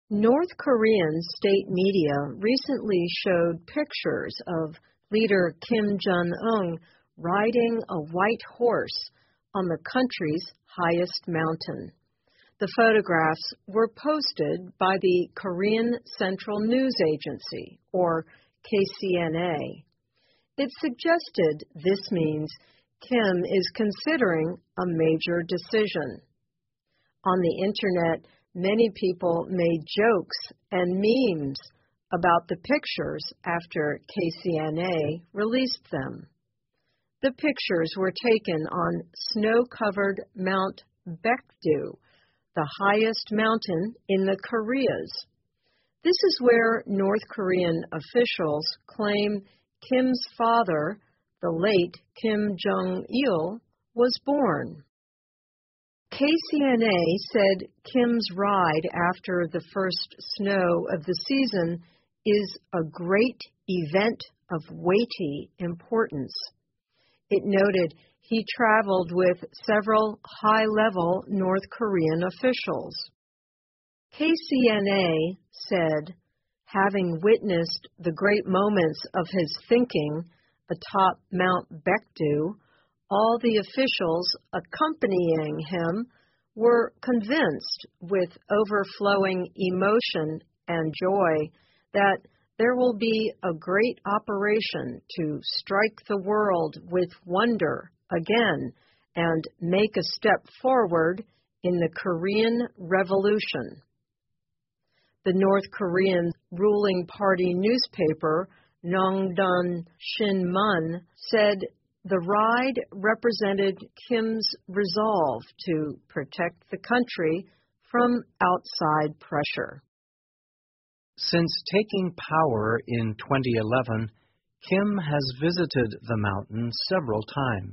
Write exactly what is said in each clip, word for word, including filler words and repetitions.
North Korean state media recently showed pictures of leader Kim Jong-un riding a white horse on the country's highest mountain. The photographs were posted by the Korean Central News Agency, or K C N A. It suggested this means Kim is considering a major decision. On the internet, many people made jokes and memes about the pictures after K C N A released them. The pictures were taken on snow-covered Mount Baekdu, the highest mountain in the Koreas. This is where North Korean officials claim Kim's father, the late Kim Jong-il, was born. K C N A said Kim's ride after the first snow of the season is a great event of weighty importance. It noted he traveled with several high-level North Korean officials. K C N A said, having witnessed the great moments of his thinking atop Mount Baekdu, all the officials accompanying him were convinced with overflowing emotion and joy that there will be a great operation to strike the world with wonder again and make a step forward in the Korean Revolution. The North Korean ruling party newspaper, Nongdon Shinmun, said the ride represented Kim's resolve to protect the country from outside pressure. Since taking power in twenty eleven, Kim has visited the mountain several times.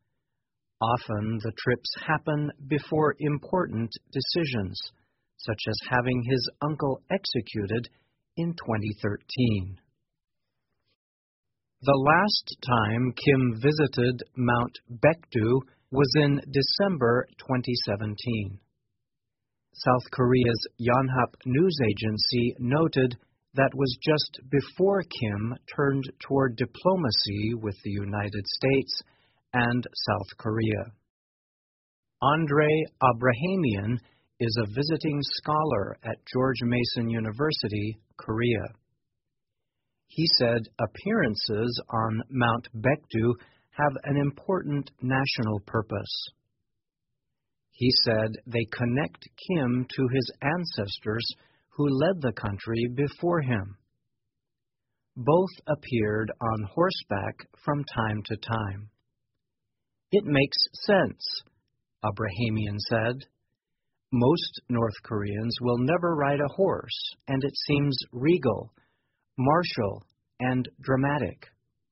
Often the trips happen before important decisions, such as having his uncle executed in twenty thirteen. The last time Kim visited Mount Baekdu was in December twenty seventeen. South Korea's Yonhap news agency noted that was just before Kim turned toward diplomacy with the United States and South Korea. Andrei Abrahamian is a visiting scholar at George Mason University, Korea. He said appearances on Mount Baekdu have an important national purpose. He said they connect Kim to his ancestors who led the country before him. Both appeared on horseback from time to time. It makes sense, Abrahamian said. Most North Koreans will never ride a horse, and it seems regal, martial, and dramatic.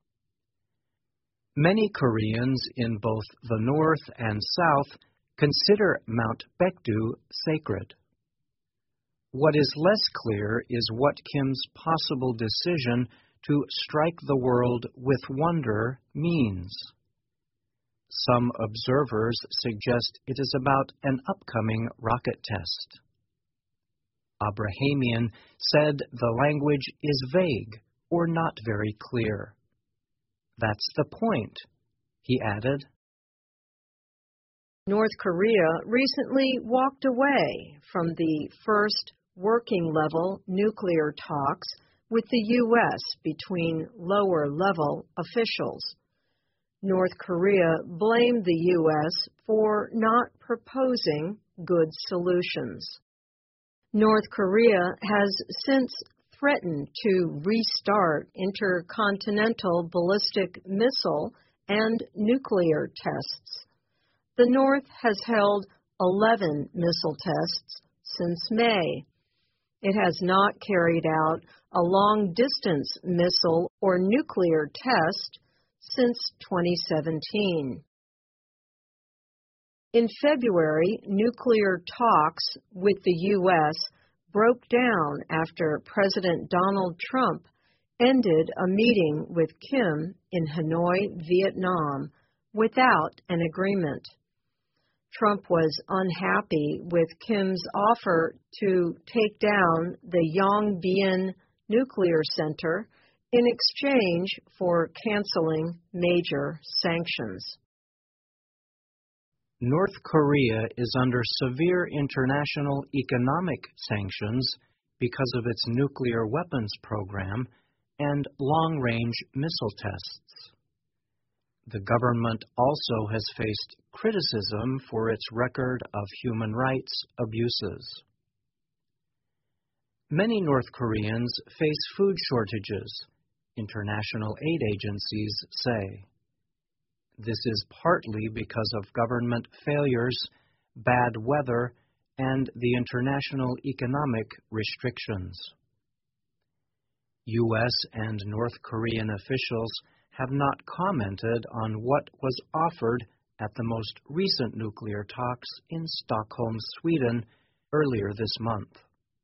Many Koreans in both the North and South consider Mount Baekdu sacred. What is less clear is what Kim's possible decision to strike the world with wonder means. Some observers suggest it is about an upcoming rocket test. Abrahamian said the language is vague or not very clear. That's the point, he added. North Korea recently walked away from the first working-level nuclear talks with the U S between lower-level officials. North Korea blamed the U S for not proposing good solutions. North Korea has since threatened to restart intercontinental ballistic missile and nuclear tests. The North has held eleven missile tests since May. It has not carried out a long-distance missile or nuclear test since twenty seventeen. In February, nuclear talks with the U S broke down after President Donald Trump ended a meeting with Kim in Hanoi, Vietnam, without an agreement. Trump was unhappy with Kim's offer to take down the Yongbyon nuclear center in exchange for canceling major sanctions. North Korea is under severe international economic sanctions because of its nuclear weapons program and long-range missile tests. The government also has faced criticism for its record of human rights abuses. Many North Koreans face food shortages, international aid agencies say. This is partly because of government failures, bad weather, and the international economic restrictions. U S and North Korean officials have not commented on what was offered at the most recent nuclear talks in Stockholm, Sweden, earlier this month.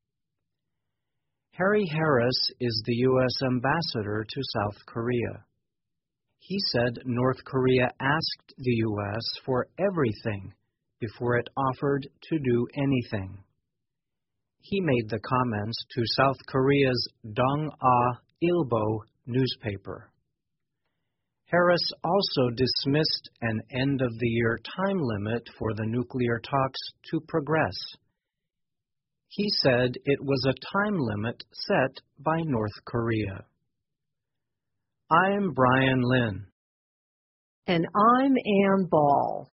Harry Harris is the U S ambassador to South Korea. He said North Korea asked the U S for everything before it offered to do anything. He made the comments to South Korea's Dong-A Ilbo newspaper. Harris also dismissed an end-of-the-year time limit for the nuclear talks to progress. He said it was a time limit set by North Korea. I'm Brian Lynn. And I'm Ann Ball.